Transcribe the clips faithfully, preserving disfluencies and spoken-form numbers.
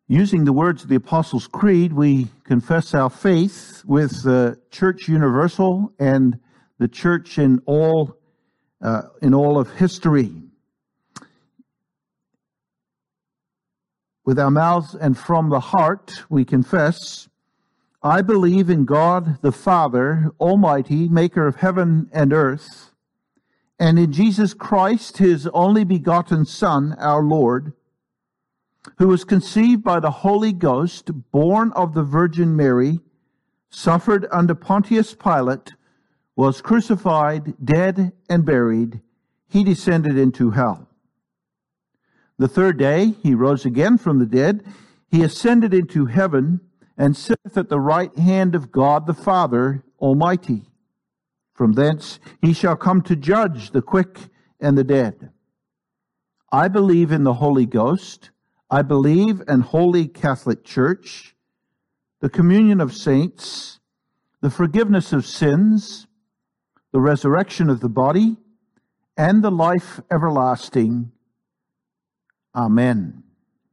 Using the words of the Apostles' Creed, we confess our faith with the Church Universal and the Church in all uh, in all of history. With our mouths and from the heart, we confess, I believe in God the Father, Almighty, maker of heaven and earth, and in Jesus Christ, his only begotten Son, our Lord, who was conceived by the Holy Ghost, born of the Virgin Mary, suffered under Pontius Pilate, was crucified, dead, and buried. He descended into hell. The third day he rose again from the dead. He ascended into heaven and sitteth at the right hand of God the Father Almighty. From thence he shall come to judge the quick and the dead. I believe in the Holy Ghost. I believe in Holy Catholic Church, the communion of saints, the forgiveness of sins, the resurrection of the body, and the life everlasting. Amen.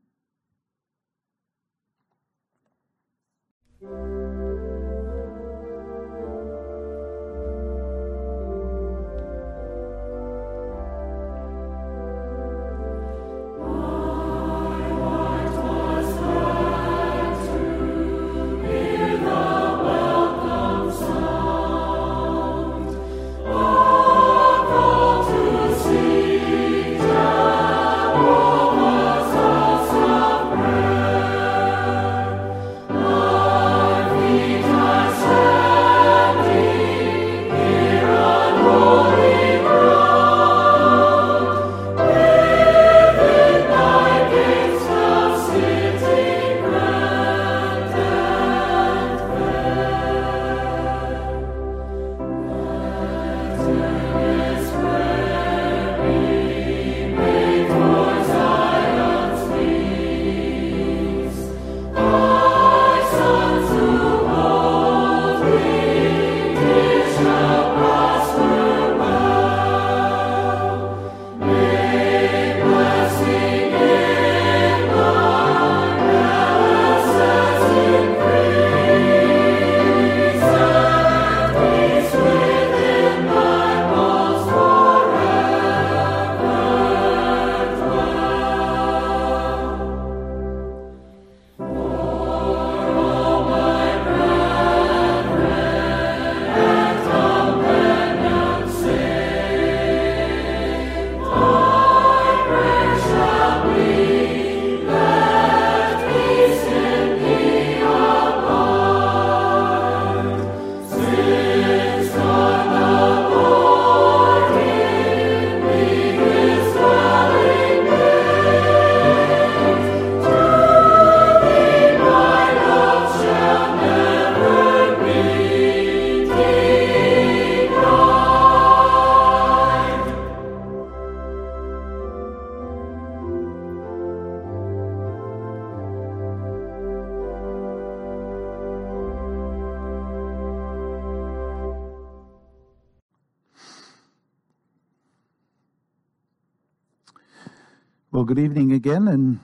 Well, good evening again, and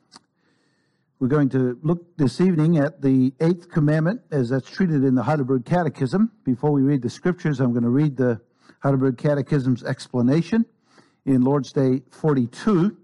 we're going to look this evening at the Eighth Commandment as that's treated in the Heidelberg Catechism. Before we read the scriptures, I'm going to read the Heidelberg Catechism's explanation in Lord's Day forty-two.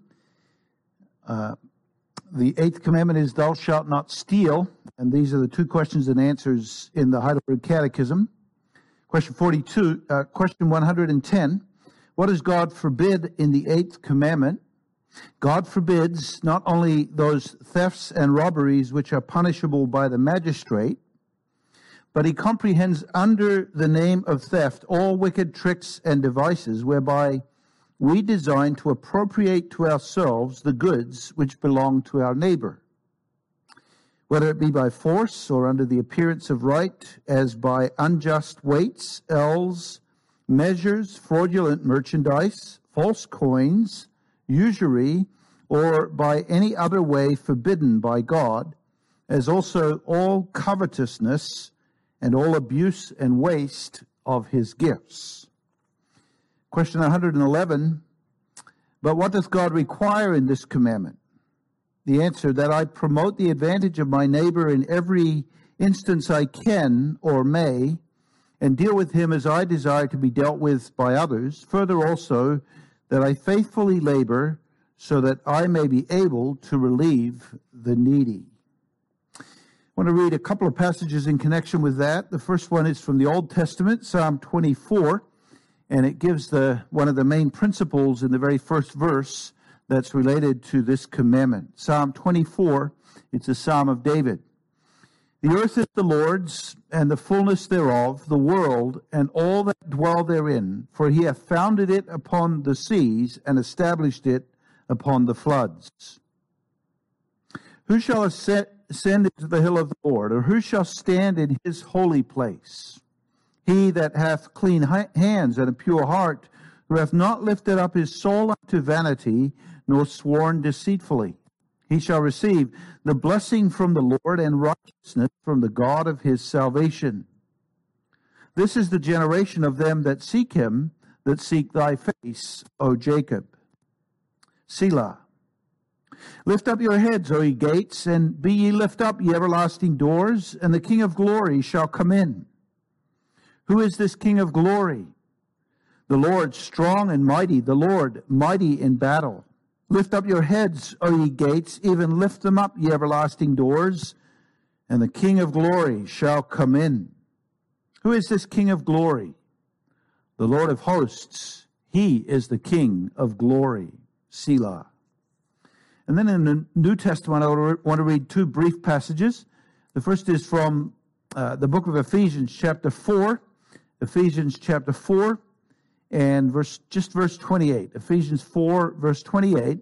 Uh, the Eighth Commandment is, thou shalt not steal, and these are the two questions and answers in the Heidelberg Catechism. Question forty-two, uh, question one hundred ten, what does God forbid in the Eighth Commandment? God forbids not only those thefts and robberies which are punishable by the magistrate, but he comprehends under the name of theft all wicked tricks and devices whereby we design to appropriate to ourselves the goods which belong to our neighbor, whether it be by force or under the appearance of right, as by unjust weights, ells, measures, fraudulent merchandise, false coins, usury, or by any other way forbidden by God, as also all covetousness and all abuse and waste of his gifts. Question one hundred eleven, but what does God require in this commandment? The answer, that I promote the advantage of my neighbor in every instance I can or may, and deal with him as I desire to be dealt with by others. Further also, that I faithfully labor so that I may be able to relieve the needy. I want to read a couple of passages in connection with that. The first one is from the Old Testament, Psalm twenty-four, and it gives the one of the main principles in the very first verse that's related to this commandment. Psalm twenty-four, it's a psalm of David. The earth is the Lord's, and the fullness thereof, the world, and all that dwell therein. For he hath founded it upon the seas, and established it upon the floods. Who shall ascend into the hill of the Lord, or who shall stand in his holy place? He that hath clean hands and a pure heart, who hath not lifted up his soul unto vanity, nor sworn deceitfully. He shall receive the blessing from the Lord, and righteousness from the God of his salvation. This is the generation of them that seek him, that seek thy face, O Jacob. Selah. Lift up your heads, O ye gates, and be ye lift up, ye everlasting doors, and the King of glory shall come in. Who is this King of glory? The Lord strong and mighty, the Lord mighty in battle. Lift up your heads, O ye gates, even lift them up, ye everlasting doors, and the King of glory shall come in. Who is this King of glory? The Lord of hosts. He is the King of glory. Selah. And then in the New Testament, I want to read two brief passages. The first is from uh, the book of Ephesians, chapter four. Ephesians chapter four. And verse, just verse twenty-eight, Ephesians four, verse twenty-eight,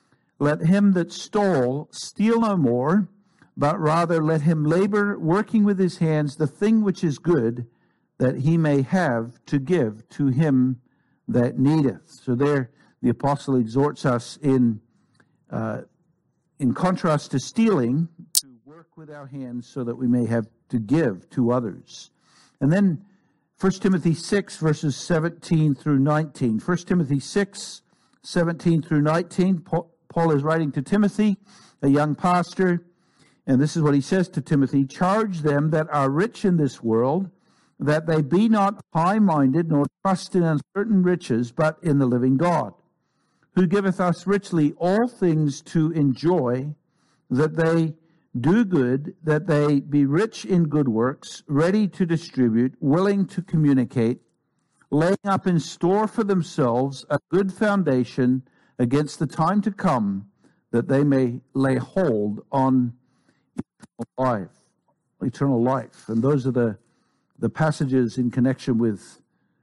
let him that stole steal no more, but rather let him labor, working with his hands the thing which is good, that he may have to give to him that needeth. So there the apostle exhorts us in, uh, in contrast to stealing, to work with our hands so that we may have to give to others. And then First Timothy six, verses seventeen through nineteen. First Timothy six, seventeen through nineteen. Paul is writing to Timothy, a young pastor, and this is what he says to Timothy. Charge them that are rich in this world, that they be not high-minded, nor trust in uncertain riches, but in the living God, who giveth us richly all things to enjoy, that they do good, that they be rich in good works, ready to distribute, willing to communicate, laying up in store for themselves a good foundation against the time to come, that they may lay hold on eternal life. Eternal life. And those are the, the passages in connection with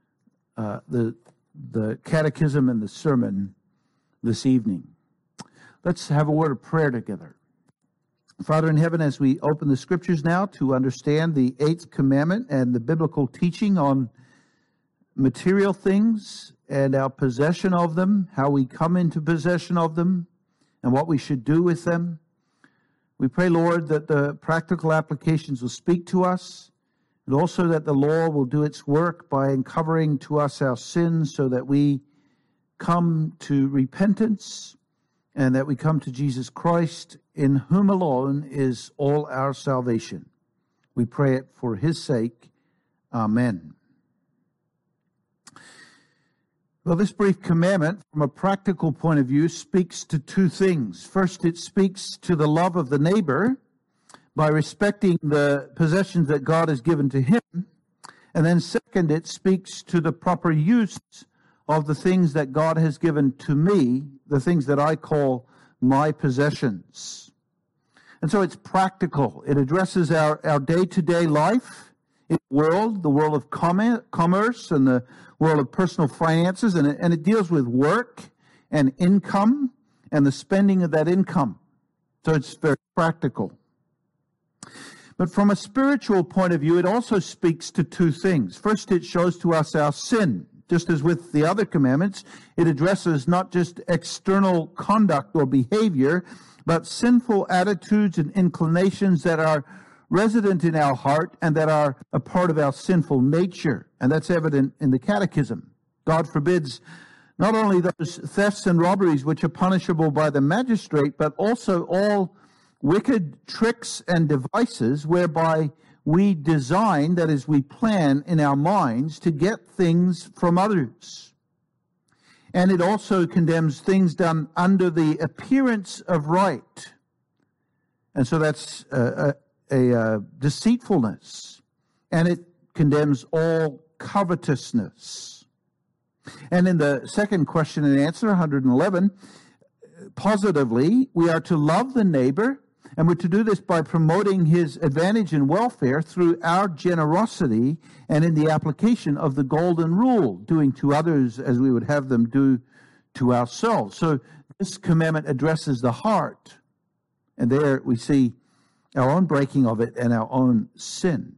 uh, the, the catechism and the sermon this evening. Let's have a word of prayer together. Father in heaven, as we open the scriptures now to understand the eighth commandment and the biblical teaching on material things and our possession of them, how we come into possession of them, and what we should do with them, we pray, Lord, that the practical applications will speak to us, and also that the law will do its work by uncovering to us our sins so that we come to repentance, and that we come to Jesus Christ, in whom alone is all our salvation. We pray it for his sake. Amen. Well, this brief commandment, from a practical point of view, speaks to two things. First, it speaks to the love of the neighbor by respecting the possessions that God has given to him. And then second, it speaks to the proper use of the things that God has given to me, the things that I call my possessions. And so it's practical. It addresses our, our day-to-day life in the world, the world of commerce and the world of personal finances, and it, and it deals with work and income and the spending of that income. So it's very practical. But from a spiritual point of view, it also speaks to two things. First, it shows to us our sin. Just as with the other commandments, it addresses not just external conduct or behavior, but sinful attitudes and inclinations that are resident in our heart and that are a part of our sinful nature. And that's evident in the Catechism. God forbids Not only those thefts and robberies which are punishable by the magistrate, but also all wicked tricks and devices whereby we design, that is, we plan in our minds to get things from others. And it also condemns things done under the appearance of right. And so that's a, a, a, a deceitfulness. And it condemns all covetousness. And in the second question and answer, one hundred eleven, positively, we are to love the neighbor, and we're to do this by promoting his advantage and welfare through our generosity and in the application of the golden rule, doing to others as we would have them do to ourselves. So this commandment addresses the heart, and there we see our own breaking of it and our own sin.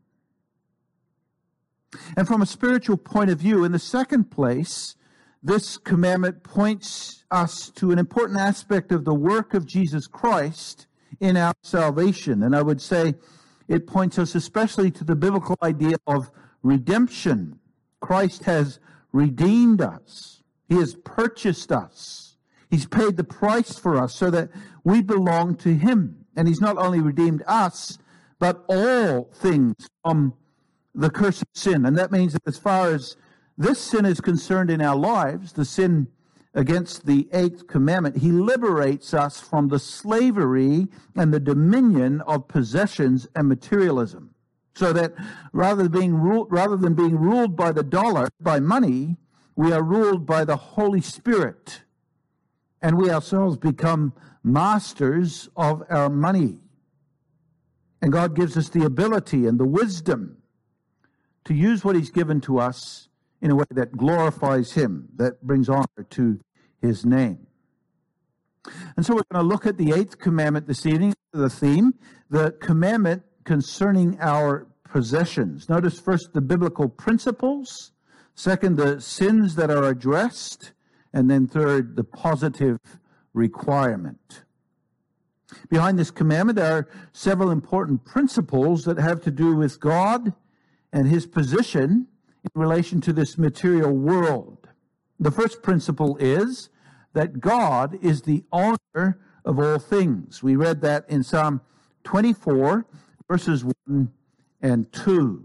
And from a spiritual point of view, in the second place, this commandment points us to an important aspect of the work of Jesus Christ in our salvation. And I would say it points us especially to the biblical idea of redemption. Christ has redeemed us. He has purchased us. He's paid the price for us so that we belong to him. And he's not only redeemed us, but all things from the curse of sin. And that means that as far as this sin is concerned in our lives, the sin against the eighth commandment, he liberates us from the slavery and the dominion of possessions and materialism. So that rather than being ruled, rather than being ruled by the dollar, by money, we are ruled by the Holy Spirit. And we ourselves become masters of our money. And God gives us the ability and the wisdom to use what he's given to us in a way that glorifies him, that brings honor to his name. And so we're going to look at the eighth commandment this evening, the theme, the commandment concerning our possessions. Notice first the biblical principles, second the sins that are addressed, and then third the positive requirement. Behind this commandment are several important principles that have to do with God and his position in relation to this material world. The first principle is that God is the owner of all things. We read that in Psalm twenty-four, verses one and two.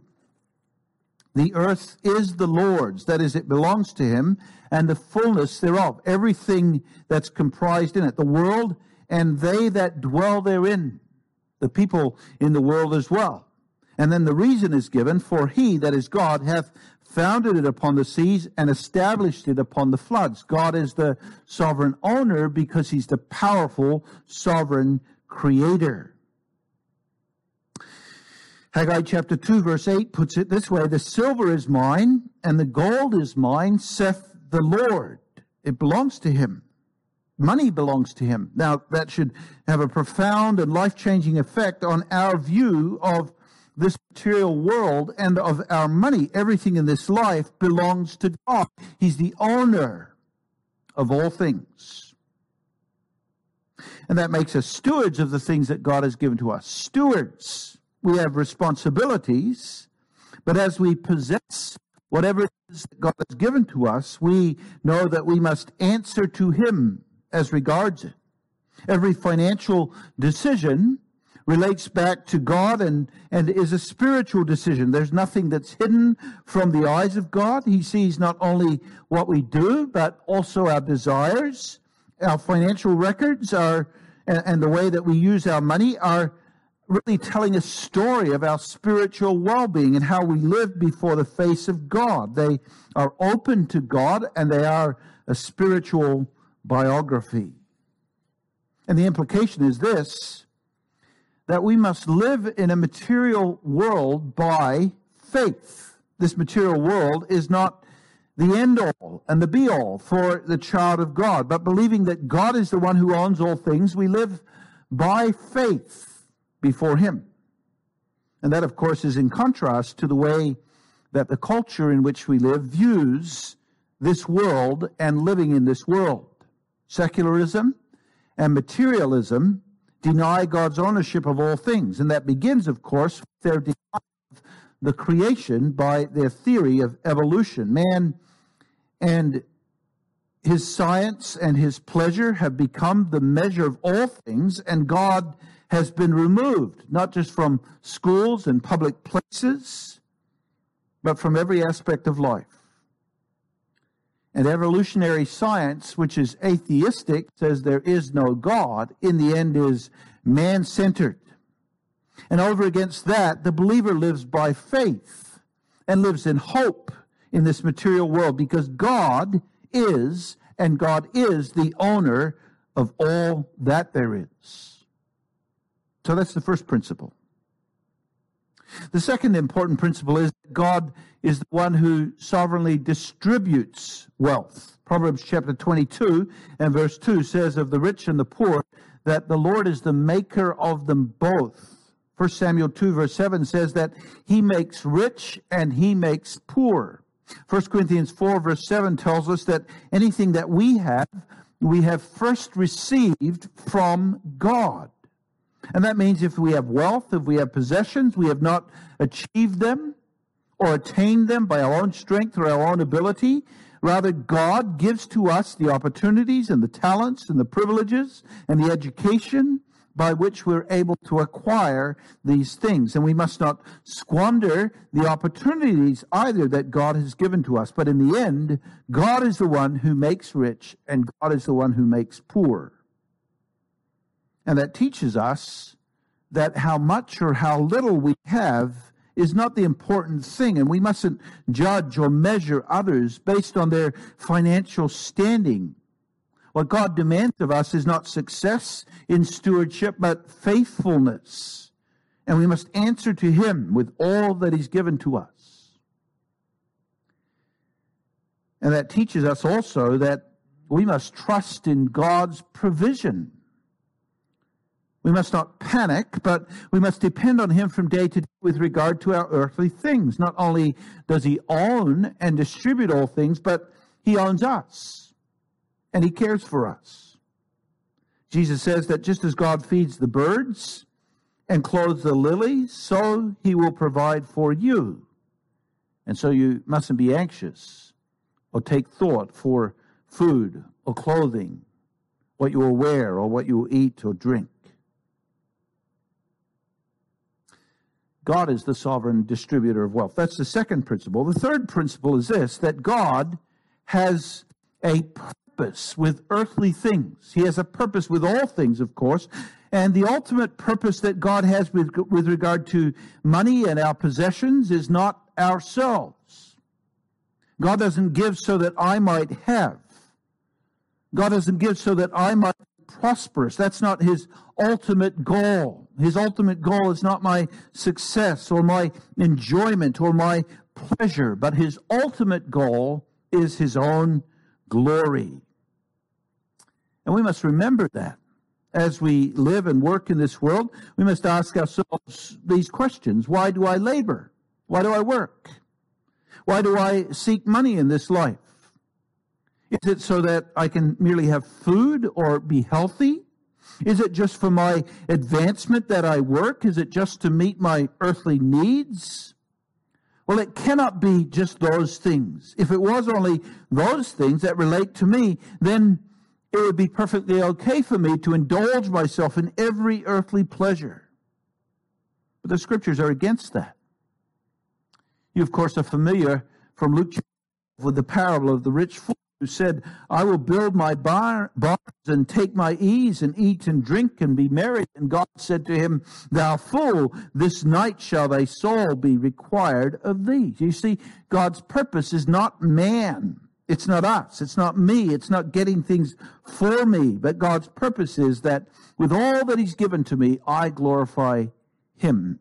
The earth is the Lord's, that is, it belongs to him, and the fullness thereof, everything that's comprised in it, the world and they that dwell therein, the people in the world as well. And then the reason is given, for he, that is God, hath founded it upon the seas and established it upon the floods. God is the sovereign owner because he's the powerful sovereign creator. Haggai chapter two, verse eight puts it this way: the silver is mine and the gold is mine, saith the Lord. It belongs to him. Money belongs to him. Now, that should have a profound and life-changing effect on our view of this material world and of our money. Everything in this life belongs to God. He's the owner of all things. And that makes us stewards of the things that God has given to us. Stewards. We have responsibilities, but as we possess whatever it is that God has given to us, we know that we must answer to him as regards it. Every financial decision relates back to God and, and is a spiritual decision. There's nothing that's hidden from the eyes of God. He sees not only what we do, but also our desires. Our financial records are, and, and the way that we use our money are really telling a story of our spiritual well-being and how we live before the face of God. They are open to God, and they are a spiritual biography. And the implication is this: that we must live in a material world by faith. This material world is not the end-all and the be-all for the child of God, but believing that God is the one who owns all things, we live by faith before him. And that, of course, is in contrast to the way that the culture in which we live views this world and living in this world. Secularism and materialism deny God's ownership of all things. And that begins, of course, with their denial of the creation by their theory of evolution. Man and his science and his pleasure have become the measure of all things, and God has been removed, not just from schools and public places, but from every aspect of life. And evolutionary science, which is atheistic, says there is no God, in the end is man-centered. And over against that, the believer lives by faith and lives in hope in this material world, because God is, and God is the owner of all that there is. So that's the first principle. The second important principle is that God is the one who sovereignly distributes wealth. Proverbs chapter twenty-two and verse two says of the rich and the poor that the Lord is the maker of them both. First Samuel two verse seven says that he makes rich and he makes poor. First Corinthians four verse seven tells us that anything that we have, we have first received from God. And that means if we have wealth, if we have possessions, we have not achieved them or attained them by our own strength or our own ability. Rather, God gives to us the opportunities and the talents and the privileges and the education by which we're able to acquire these things. And we must not squander the opportunities either that God has given to us. But in the end, God is the one who makes rich and God is the one who makes poor. And that teaches us that how much or how little we have is not the important thing. And we mustn't judge or measure others based on their financial standing. What God demands of us is not success in stewardship, but faithfulness. And we must answer to him with all that he's given to us. And that teaches us also that we must trust in God's provision. We must not panic, but we must depend on him from day to day with regard to our earthly things. Not only does he own and distribute all things, but he owns us, and he cares for us. Jesus says that just as God feeds the birds and clothes the lilies, so he will provide for you. And so you mustn't be anxious or take thought for food or clothing, what you will wear or what you will eat or drink. God is the sovereign distributor of wealth. That's the second principle. The third principle is this, that God has a purpose with earthly things. He has a purpose with all things, of course. And the ultimate purpose that God has with, with regard to money and our possessions is not ourselves. God doesn't give so that I might have. God doesn't give so that I might be prosperous. That's not his ultimate goal. His ultimate goal is not my success or my enjoyment or my pleasure, but his ultimate goal is his own glory. And we must remember that. As we live and work in this world, we must ask ourselves these questions. Why do I labor? Why do I work? Why do I seek money in this life? Is it so that I can merely have food or be healthy? Is it just for my advancement that I work? Is it just to meet my earthly needs? Well, it cannot be just those things. If it was only those things that relate to me, then it would be perfectly okay for me to indulge myself in every earthly pleasure. But the scriptures are against that. You, of course, are familiar from Luke with the parable of the rich fool, who said, I will build my bar, barns and take my ease and eat and drink and be merry. And God said to him, thou fool, this night shall thy soul be required of thee. You see, God's purpose is not man. It's not us. It's not me. It's not getting things for me. But God's purpose is that with all that he's given to me, I glorify him.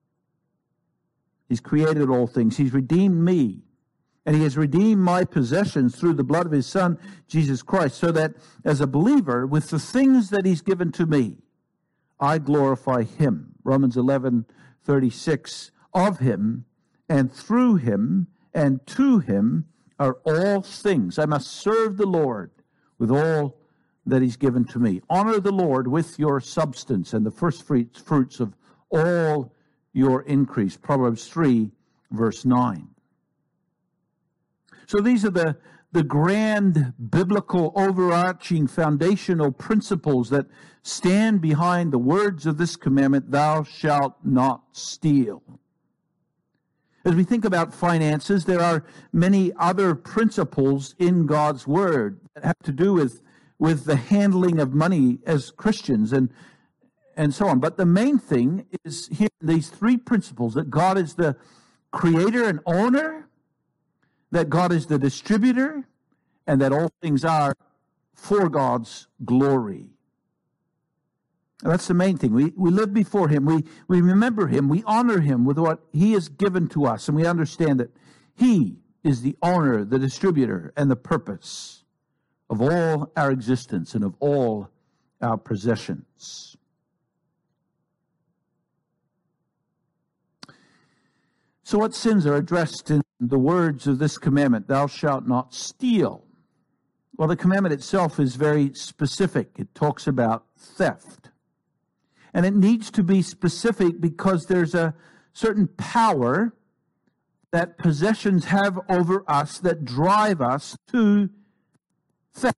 He's created all things. He's redeemed me. And he has redeemed my possessions through the blood of his Son, Jesus Christ, so that as a believer, with the things that he's given to me, I glorify him. Romans eleven thirty-six, of him and through him and to him are all things. I must serve the Lord with all that he's given to me. Honor the Lord with your substance and the first fruits of all your increase. Proverbs three, verse nine. So these are the, the grand biblical overarching foundational principles that stand behind the words of this commandment, thou shalt not steal. As we think about finances, there are many other principles in God's Word that have to do with, with the handling of money as Christians and, and so on. But the main thing is here, these three principles, that God is the creator and owner, that God is the distributor, and that all things are for God's glory. And that's the main thing. We we live before Him. We, we remember Him. We honor Him with what He has given to us. And we understand that He is the owner, the distributor, and the purpose of all our existence and of all our possessions. So what sins are addressed in the words of this commandment, thou shalt not steal? Well, the commandment itself is very specific. It talks about theft. And it needs to be specific because there's a certain power that possessions have over us that drive us to theft.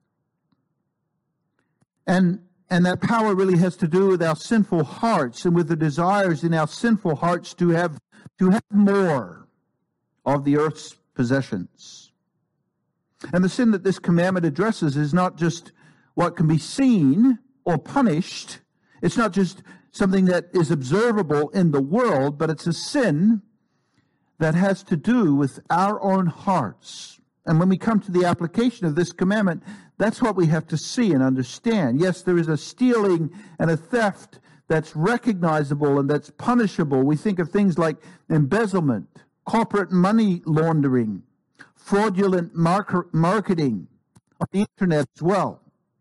And, and that power really has to do with our sinful hearts and with the desires in our sinful hearts to have, to have more of the earth's possessions. And the sin that this commandment addresses is not just what can be seen or punished. It's not just something that is observable in the world, but it's a sin that has to do with our own hearts. And when we come to the application of this commandment, that's what we have to see and understand. Yes, there is a stealing and a theft that's recognizable and that's punishable. We think of things like embezzlement, corporate money laundering, fraudulent market marketing on the internet as well,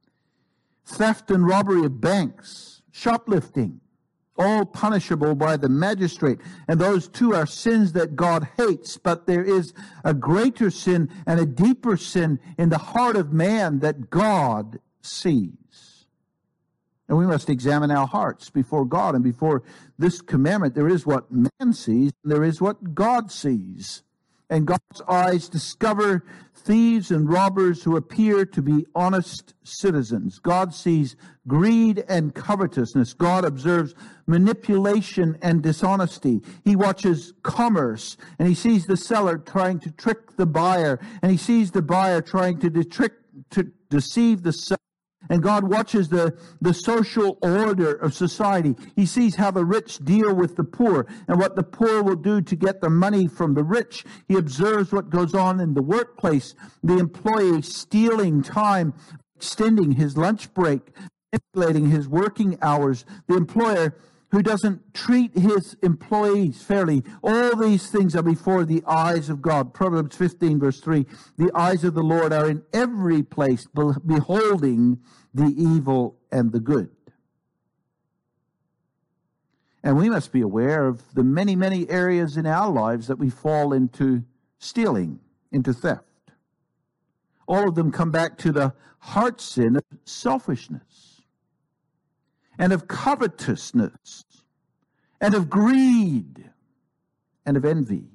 theft and robbery of banks, shoplifting, all punishable by the magistrate. And those two are sins that God hates, but there is a greater sin and a deeper sin in the heart of man that God sees. And we must examine our hearts before God and before this commandment. There is what man sees, and there is what God sees. And God's eyes discover thieves and robbers who appear to be honest citizens. God sees greed and covetousness. God observes manipulation and dishonesty. He watches commerce, and he sees the seller trying to trick the buyer, and he sees the buyer trying to, de- trick, to deceive the seller. And God watches the, the social order of society. He sees how the rich deal with the poor and what the poor will do to get the money from the rich. He observes what goes on in the workplace, the employee stealing time, extending his lunch break, manipulating his working hours, the employer who doesn't treat his employees fairly. All these things are before the eyes of God. Proverbs fifteen, verse three, the eyes of the Lord are in every place, beholding the evil and the good. And we must be aware of the many, many areas in our lives that we fall into stealing, into theft. All of them come back to the heart sin of selfishness, and of covetousness, and of greed, and of envy.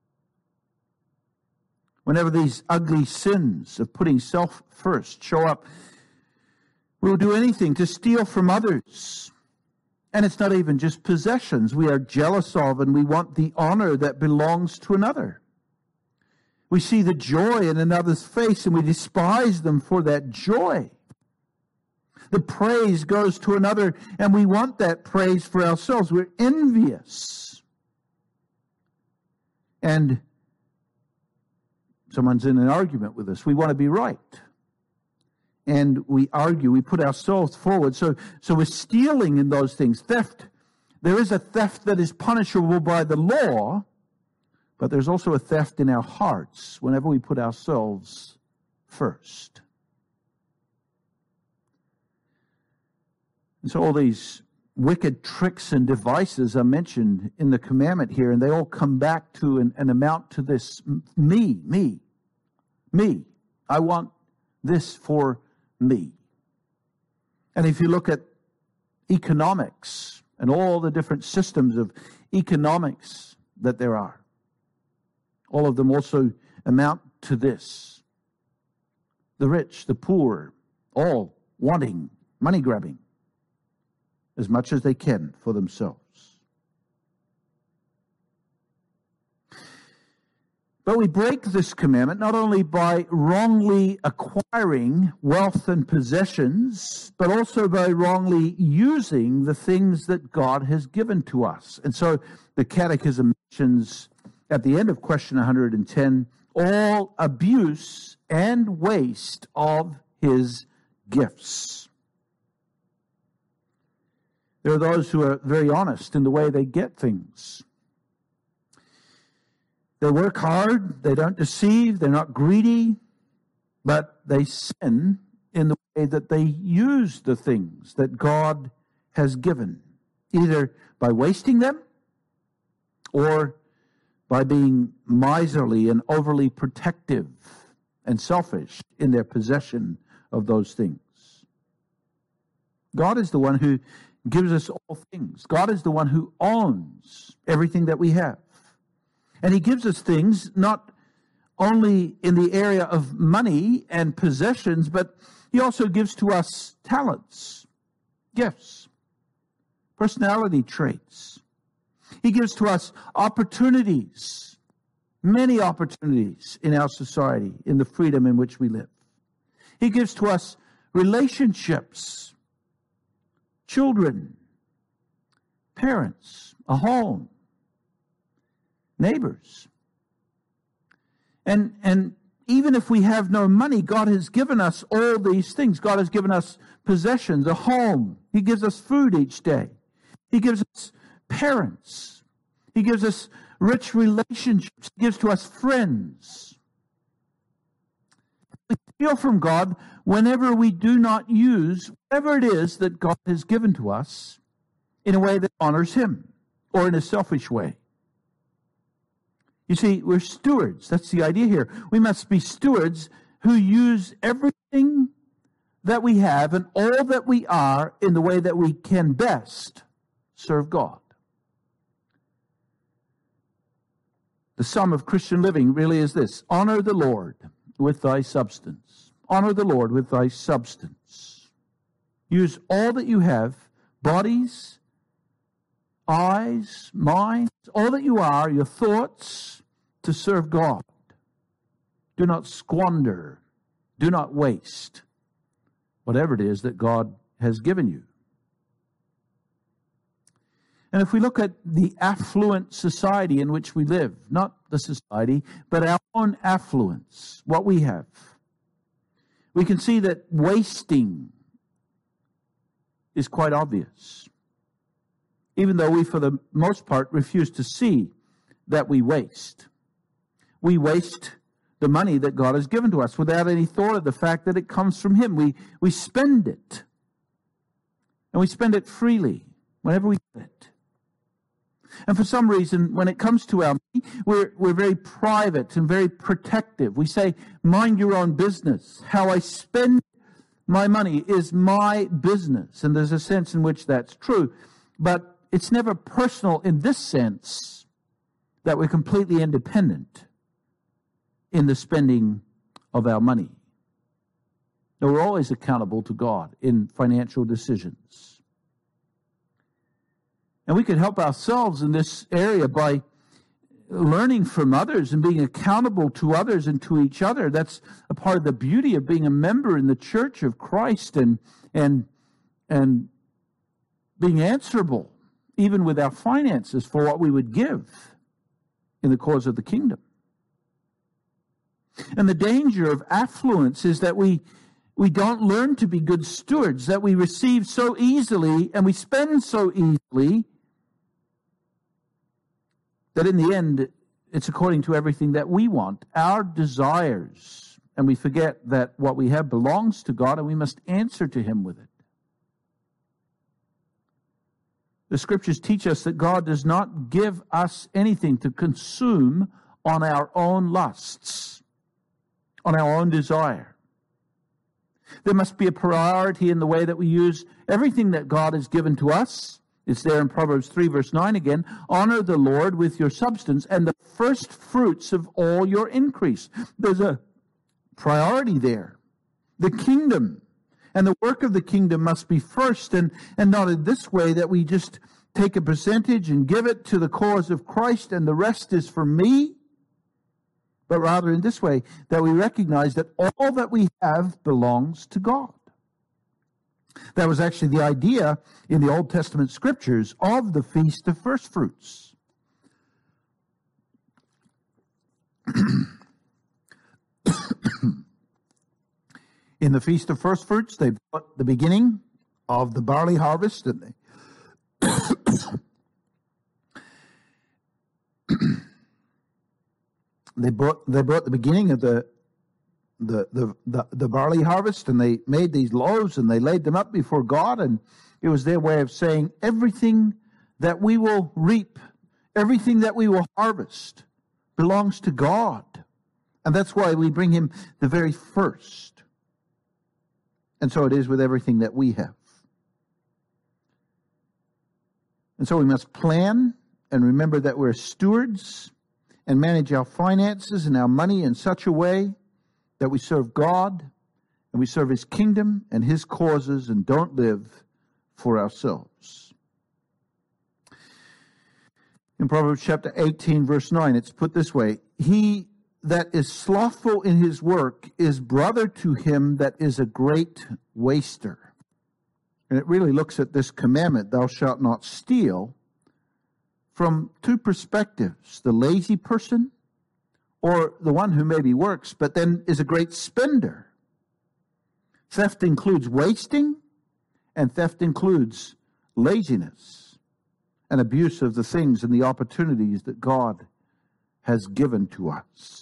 Whenever these ugly sins of putting self first show up, we'll do anything to steal from others. And it's not even just possessions we are jealous of, and we want the honor that belongs to another. We see the joy in another's face, and we despise them for that joy. The praise goes to another, and we want that praise for ourselves. We're envious. And someone's in an argument with us. We want to be right. And we argue. We put ourselves forward. So, so we're stealing in those things. Theft. There is a theft that is punishable by the law, but there's also a theft in our hearts whenever we put ourselves first. And so all these wicked tricks and devices are mentioned in the commandment here, and they all come back to and, and amount to this: me, me, me. I want this for me. And if you look at economics and all the different systems of economics that there are, all of them also amount to this: the rich, the poor, all wanting, money grabbing as much as they can for themselves. But we break this commandment not only by wrongly acquiring wealth and possessions, but also by wrongly using the things that God has given to us. And so the Catechism mentions at the end of question one hundred ten, all abuse and waste of his gifts. There are those who are very honest in the way they get things. They work hard, they don't deceive, they're not greedy, but they sin in the way that they use the things that God has given, either by wasting them or by being miserly and overly protective and selfish in their possession of those things. God is the one who gives us all things. God is the one who owns everything that we have. And he gives us things not only in the area of money and possessions, but he also gives to us talents, gifts, personality traits. He gives to us opportunities, many opportunities in our society, in the freedom in which we live. He gives to us relationships, children, parents, a home, neighbors. And and even if we have no money, God has given us all these things. God has given us possessions, a home. He gives us food each day. He gives us parents. He gives us rich relationships. He gives to us friends. We steal from God whenever we do not use whatever it is that God has given to us in a way that honors him or in a selfish way. You see, we're stewards. That's the idea here. We must be stewards who use everything that we have and all that we are in the way that we can best serve God. The sum of Christian living really is this: honor the Lord with thy substance. Honor the Lord with thy substance. Use all that you have, bodies, eyes, minds, all that you are, your thoughts, to serve God. Do not squander, do not waste whatever it is that God has given you. And if we look at the affluent society in which we live, not the society, but our own affluence, what we have, we can see that wasting is quite obvious. Even though we, for the most part, refuse to see that we waste. We waste the money that God has given to us without any thought of the fact that it comes from him. We, we spend it. And we spend it freely whenever we get it. And for some reason, when it comes to our money, we're, we're very private and very protective. We say, mind your own business. How I spend my money is my business. And there's a sense in which that's true. But it's never personal in this sense that we're completely independent in the spending of our money. No, we're always accountable to God in financial decisions. And we can help ourselves in this area by learning from others and being accountable to others and to each other. That's a part of the beauty of being a member in the Church of Christ and and and being answerable, even with our finances, for what we would give in the cause of the kingdom. And the danger of affluence is that we we don't learn to be good stewards, that we receive so easily and we spend so easily that in the end it's according to everything that we want, our desires, and we forget that what we have belongs to God and we must answer to him with it. The scriptures teach us that God does not give us anything to consume on our own lusts, on our own desire. There must be a priority in the way that we use everything that God has given to us. It's there in Proverbs three, verse nine again. Honor the Lord with your substance and the first fruits of all your increase. There's a priority there. the kingdom. And the work of the kingdom must be first, and, and not in this way that we just take a percentage and give it to the cause of Christ and the rest is for me, but rather in this way that we recognize that all that we have belongs to God. That was actually the idea in the Old Testament scriptures of the Feast of First Fruits. In the Feast of First Fruits, they brought the beginning of the barley harvest, and they they brought they brought the beginning of the the, the the the barley harvest, and they made these loaves and they laid them up before God, and it was their way of saying everything that we will reap, everything that we will harvest belongs to God. And that's why we bring him the very first. And so it is with everything that we have. And so we must plan and remember that we're stewards and manage our finances and our money in such a way that we serve God and we serve his kingdom and his causes and don't live for ourselves. In Proverbs chapter eighteen, verse nine, it's put this way: he that is slothful in his work is brother to him that is a great waster. And it really looks at this commandment, thou shalt not steal, from two perspectives: the lazy person, or the one who maybe works but then is a great spender. Theft includes wasting, and theft includes laziness and abuse of the things and the opportunities that God has given to us.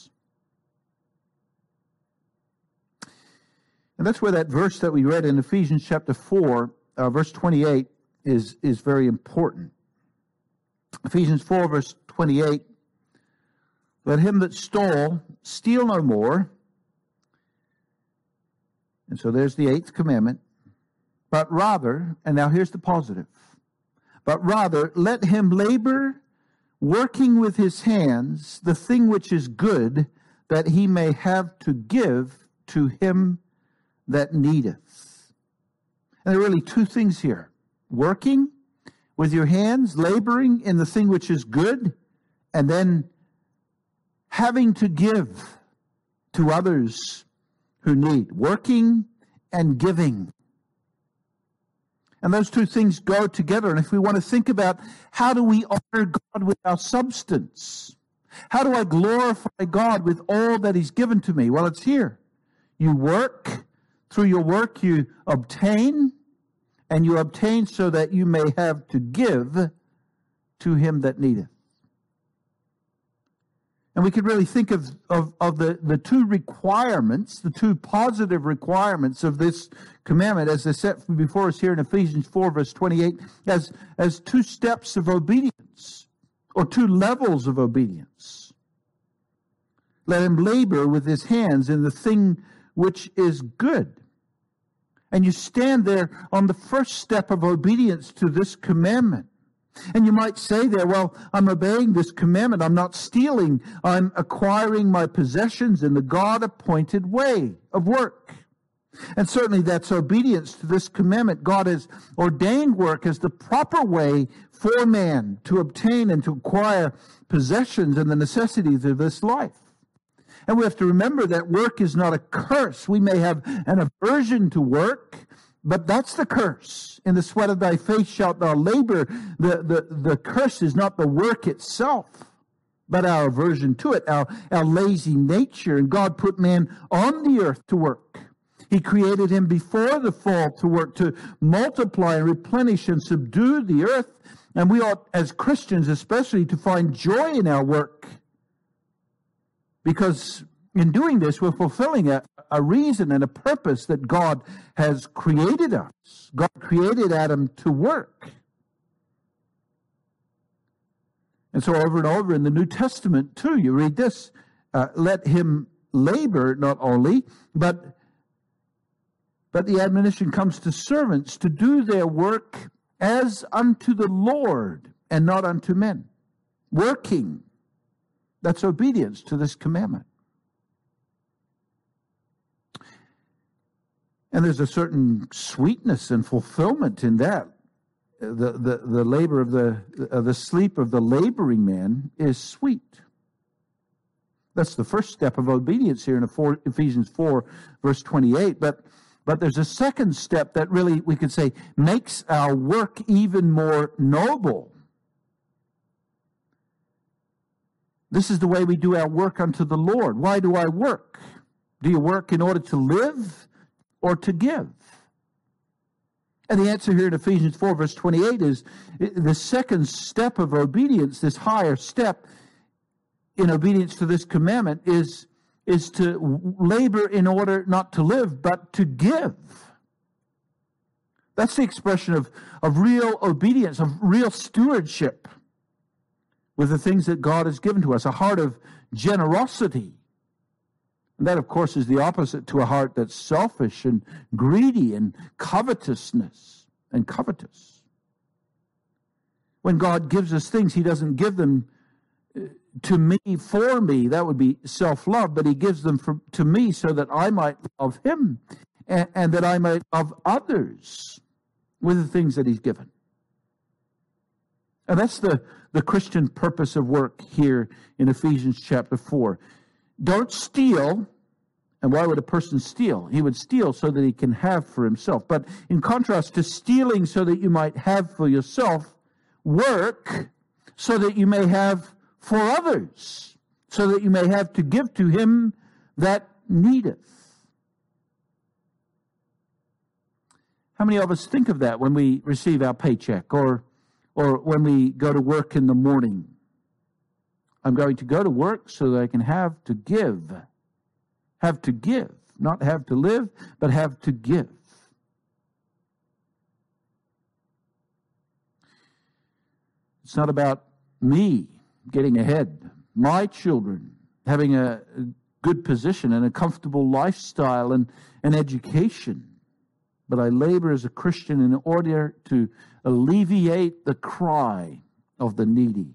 And that's where that verse that we read in Ephesians chapter four, uh, verse twenty-eight, is, is very important. Ephesians four, verse twenty-eight, let him that stole steal no more. And so there's the eighth commandment. But rather, and now here's the positive, but rather let him labor, working with his hands the thing which is good, that he may have to give to him that needeth. And there are really two things here: working with your hands, laboring in the thing which is good, and then having to give to others who need. Working and giving. And those two things go together. And if we want to think about how do we honor God with our substance? How do I glorify God with all that he's given to me? Well, it's here. You work. Through your work you obtain, and you obtain so that you may have to give to him that needeth. And we could really think of, of, of the, the two requirements, the two positive requirements of this commandment as they're set before us here in Ephesians four, verse twenty-eight, as, as two steps of obedience, or two levels of obedience. Let him labor with his hands in the thing which is good. And you stand there on the first step of obedience to this commandment. And you might say there, well, I'm obeying this commandment. I'm not stealing. I'm acquiring my possessions in the God-appointed way of work. And certainly that's obedience to this commandment. God has ordained work as the proper way for man to obtain and to acquire possessions and the necessities of this life. And we have to remember that work is not a curse. We may have an aversion to work, but that's the curse. In the sweat of thy face shalt thou labor. The, the, the curse is not the work itself, but our aversion to it, our, our lazy nature. And God put man on the earth to work. He created him before the fall to work, to multiply and replenish and subdue the earth. And we ought, as Christians especially, to find joy in our work. Because in doing this, we're fulfilling a, a reason and a purpose that God has created us. God created Adam to work. And so over and over in the New Testament, too, you read this, uh, let him labor not only, but, but the admonition comes to servants to do their work as unto the Lord and not unto men. Working. That's obedience to this commandment. And there's a certain sweetness and fulfillment in that. The, the, the labor of the, uh, the sleep of the laboring man is sweet. That's the first step of obedience here in Ephesians four, verse twenty-eight. But, but there's a second step that really, we could say, makes our work even more noble. This is the way we do our work unto the Lord. Why do I work? Do you work in order to live or to give? And the answer here in Ephesians four, verse twenty-eight is the second step of obedience, this higher step in obedience to this commandment is, is to labor in order not to live, but to give. That's the expression of, of real obedience, of real stewardship with the things that God has given to us, a heart of generosity. And that, of course, is the opposite to a heart that's selfish and greedy and covetousness and covetous. When God gives us things, He doesn't give them to me, for me. That would be self-love, but He gives them for, to me so that I might love Him and, and that I might love others with the things that He's given. And that's the, the Christian purpose of work here in Ephesians chapter four. Don't steal. And why would a person steal? He would steal so that he can have for himself. But in contrast to stealing so that you might have for yourself, work so that you may have for others, so that you may have to give to him that needeth. How many of us think of that when we receive our paycheck or, or when we go to work in the morning? I'm going to go to work so that I can have to give. Have to give. Not have to live, but have to give. It's not about me getting ahead, my children having a good position and a comfortable lifestyle and an education. But I labor as a Christian in order to alleviate the cry of the needy.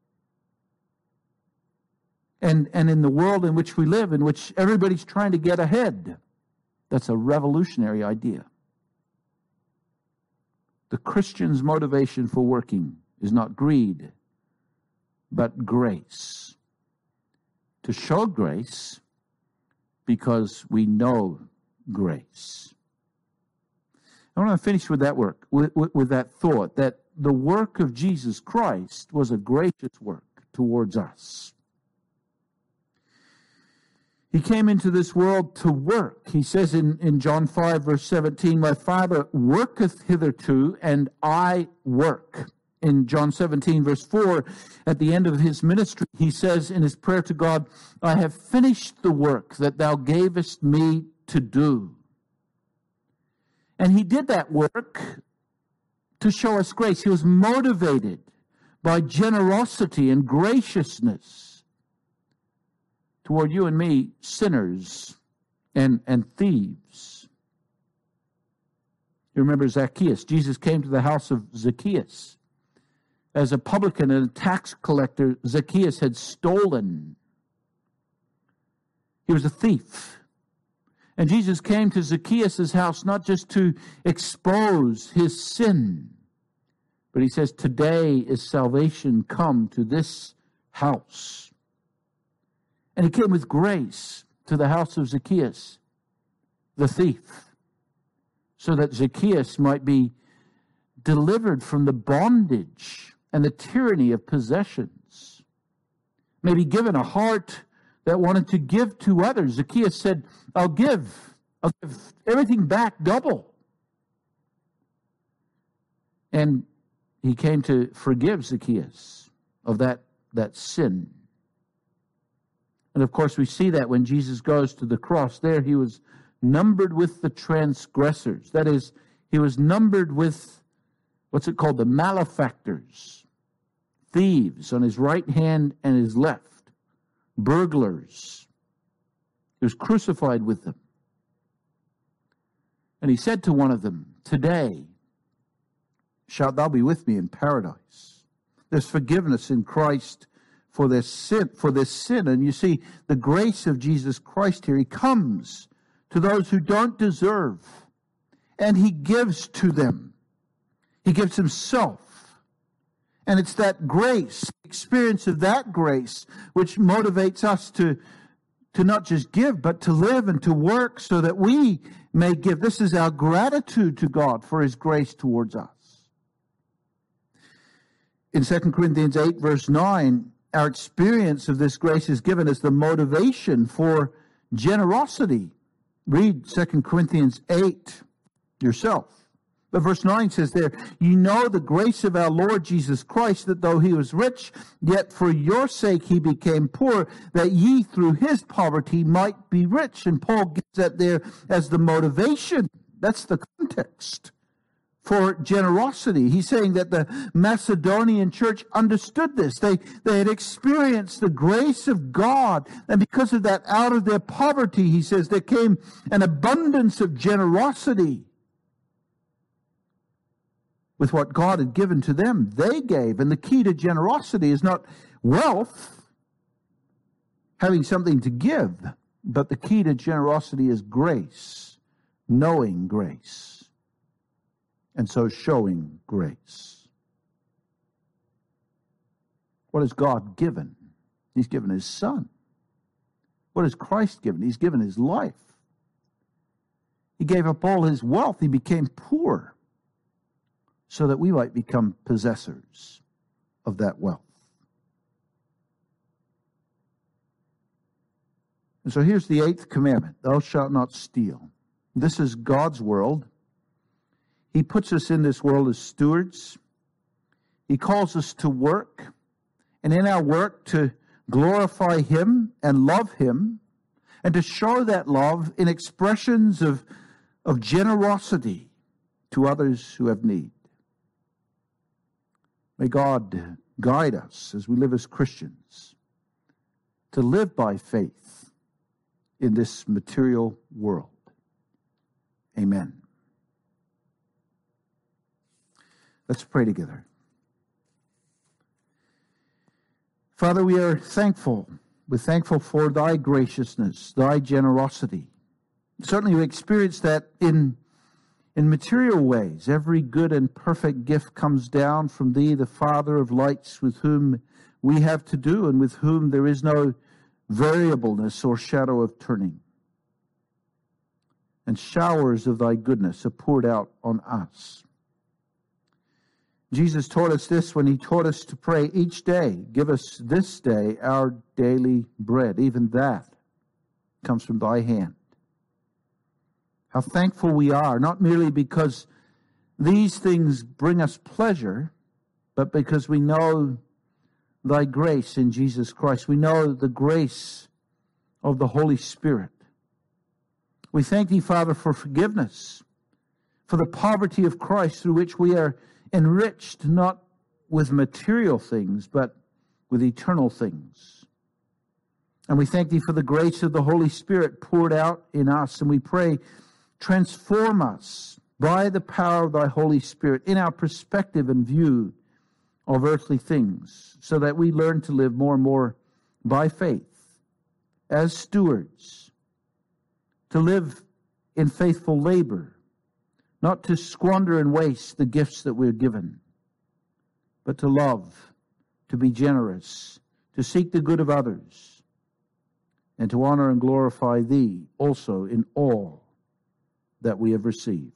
And, and in the world in which we live, in which everybody's trying to get ahead, that's a revolutionary idea. The Christian's motivation for working is not greed, but grace. To show grace because we know grace. I want to finish with that work, with, with, with that thought, that the work of Jesus Christ was a gracious work towards us. He came into this world to work. He says in, in John five, verse seventeen, my Father worketh hitherto, and I work. In John seventeen, verse four, at the end of his ministry, he says in his prayer to God, I have finished the work that thou gavest me to do. And he did that work to show us grace. He was motivated by generosity and graciousness toward you and me, sinners and, and thieves. You remember Zacchaeus. Jesus came to the house of Zacchaeus. As a publican and a tax collector, Zacchaeus had stolen. He was a thief. And Jesus came to Zacchaeus' house not just to expose his sin, but he says, today is salvation come to this house. And he came with grace to the house of Zacchaeus, the thief, so that Zacchaeus might be delivered from the bondage and the tyranny of possessions, may be given a heart that wanted to give to others. Zacchaeus said, I'll give. I'll give everything back double. And he came to forgive Zacchaeus of that, that sin. And of course, we see that when Jesus goes to the cross. There he was numbered with the transgressors. That is, he was numbered with, what's it called, the malefactors, thieves on his right hand and his left, burglars. He was crucified with them. And he said to one of them, today shalt thou be with me in paradise. There's forgiveness in Christ for this sin, for this sin. And you see, the grace of Jesus Christ here, he comes to those who don't deserve and he gives to them. He gives himself. And it's that grace, experience of that grace, which motivates us to, to not just give, but to live and to work so that we may give. This is our gratitude to God for his grace towards us. In Second Corinthians eight, verse nine, our experience of this grace is given as the motivation for generosity. Read Second Corinthians eight yourself. But verse nine says there, you know the grace of our Lord Jesus Christ, that though he was rich, yet for your sake he became poor, that ye through his poverty might be rich. And Paul gives that there as the motivation. That's the context for generosity. He's saying that the Macedonian church understood this. They, they had experienced the grace of God. And because of that, out of their poverty, he says, there came an abundance of generosity. With what God had given to them, they gave. And the key to generosity is not wealth, having something to give, but the key to generosity is grace, knowing grace, and so showing grace. What has God given? He's given his Son. What has Christ given? He's given his life. He gave up all his wealth. He became poor, so that we might become possessors of that wealth. And so here's the eighth commandment, thou shalt not steal. This is God's world. He puts us in this world as stewards. He calls us to work, and in our work to glorify him and love him, and to show that love in expressions of, of generosity to others who have need. May God guide us as we live as Christians to live by faith in this material world. Amen. Let's pray together. Father, we are thankful. We're thankful for thy graciousness, thy generosity. Certainly we experience that in In material ways. Every good and perfect gift comes down from thee, the Father of lights, with whom we have to do and with whom there is no variableness or shadow of turning. And showers of thy goodness are poured out on us. Jesus taught us this when he taught us to pray each day, give us this day our daily bread. Even that comes from thy hand. How thankful we are, not merely because these things bring us pleasure, but because we know thy grace in Jesus Christ. We know the grace of the Holy Spirit. We thank thee, Father, for forgiveness, for the poverty of Christ through which we are enriched, not with material things, but with eternal things. And we thank thee for the grace of the Holy Spirit poured out in us. And we pray, transform us by the power of thy Holy Spirit in our perspective and view of earthly things, so that we learn to live more and more by faith as stewards, to live in faithful labor, not to squander and waste the gifts that we're given, but to love, to be generous, to seek the good of others, and to honor and glorify thee also in all that we have received.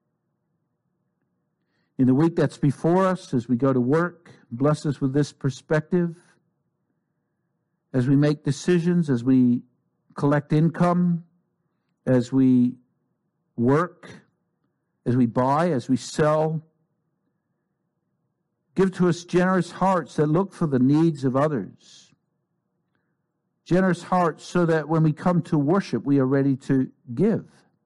In the week that's before us, as we go to work, bless us with this perspective. As we make decisions, as we collect income, as we work, as we buy, as we sell, give to us generous hearts that look for the needs of others. Generous hearts so that when we come to worship, we are ready to give.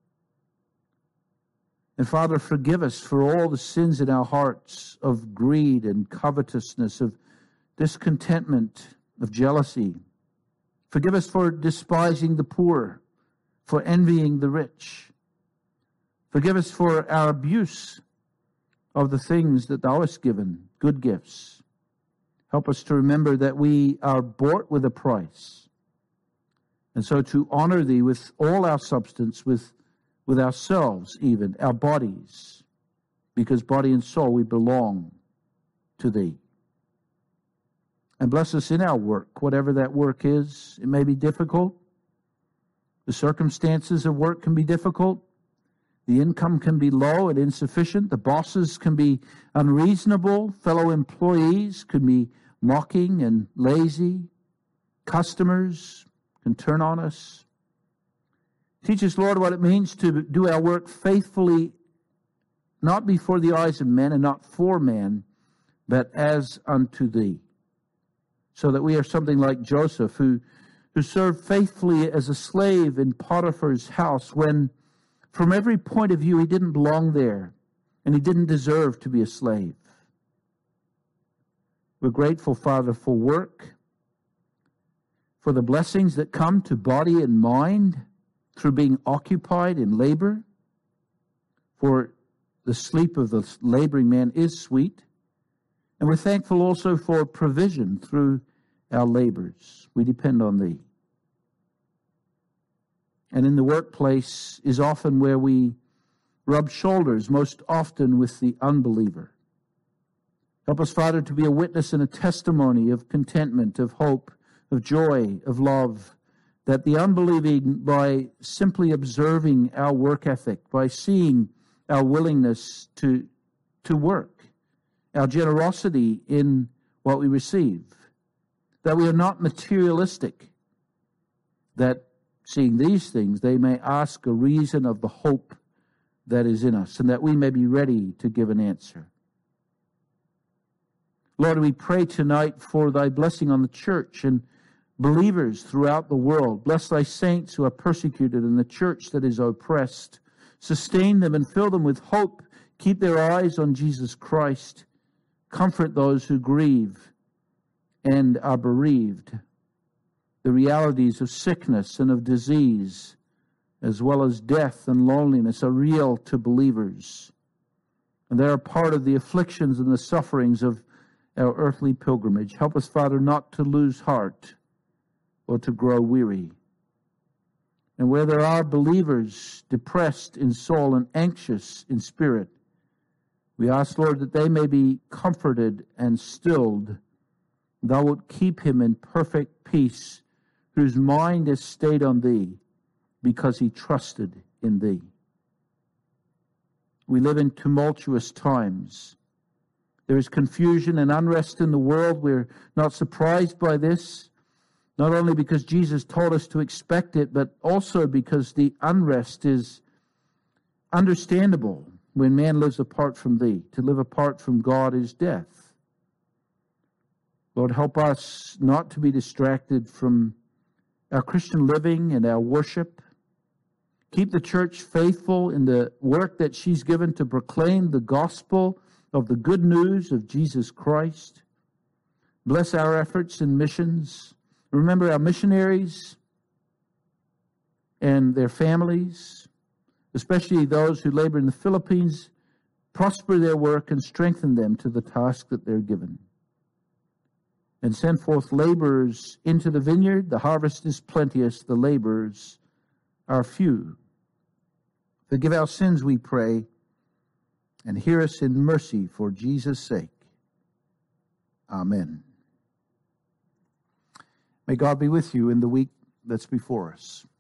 And Father, forgive us for all the sins in our hearts of greed and covetousness, of discontentment, of jealousy. Forgive us for despising the poor, for envying the rich. Forgive us for our abuse of the things that thou hast given, good gifts. Help us to remember that we are bought with a price. And so to honor thee with all our substance, with with ourselves even, our bodies, because body and soul, we belong to Thee. And bless us in our work, whatever that work is. It may be difficult. The circumstances of work can be difficult. The income can be low and insufficient. The bosses can be unreasonable. Fellow employees could be mocking and lazy. Customers can turn on us. Teach us, Lord, what it means to do our work faithfully, not before the eyes of men and not for man, but as unto Thee. So that we are something like Joseph, who, who served faithfully as a slave in Potiphar's house when, from every point of view, he didn't belong there and he didn't deserve to be a slave. We're grateful, Father, for work, for the blessings that come to body and mind through being occupied in labor. For the sleep of the laboring man is sweet. And we're thankful also for provision through our labors. We depend on Thee. And in the workplace is often where we rub shoulders, most often with the unbeliever. Help us, Father, to be a witness and a testimony of contentment, of hope, of joy, of love, that the unbelieving, by simply observing our work ethic, by seeing our willingness to, to work, our generosity in what we receive, that we are not materialistic, that seeing these things, they may ask a reason of the hope that is in us, and that we may be ready to give an answer. Lord, we pray tonight for Thy blessing on the church and believers throughout the world. Bless Thy saints who are persecuted and the church that is oppressed. Sustain them and fill them with hope. Keep their eyes on Jesus Christ. Comfort those who grieve and are bereaved. The realities of sickness and of disease, as well as death and loneliness, are real to believers. And they are part of the afflictions and the sufferings of our earthly pilgrimage. Help us, Father, not to lose heart or to grow weary. And where there are believers depressed in soul and anxious in spirit, we ask, Lord, that they may be comforted and stilled. Thou wilt keep him in perfect peace, whose mind is stayed on Thee, because he trusted in Thee. We live in tumultuous times. There is confusion and unrest in the world. We're not surprised by this, not only because Jesus told us to expect it, but also because the unrest is understandable when man lives apart from Thee. To live apart from God is death. Lord, help us not to be distracted from our Christian living and our worship. Keep the church faithful in the work that she's given to proclaim the gospel of the good news of Jesus Christ. Bless our efforts in missions. Remember our missionaries and their families, especially those who labor in the Philippines. Prosper their work and strengthen them to the task that they're given. And send forth laborers into the vineyard. The harvest is plenteous, the laborers are few. Forgive our sins, we pray, and hear us in mercy for Jesus' sake. Amen. May God be with you in the week that's before us.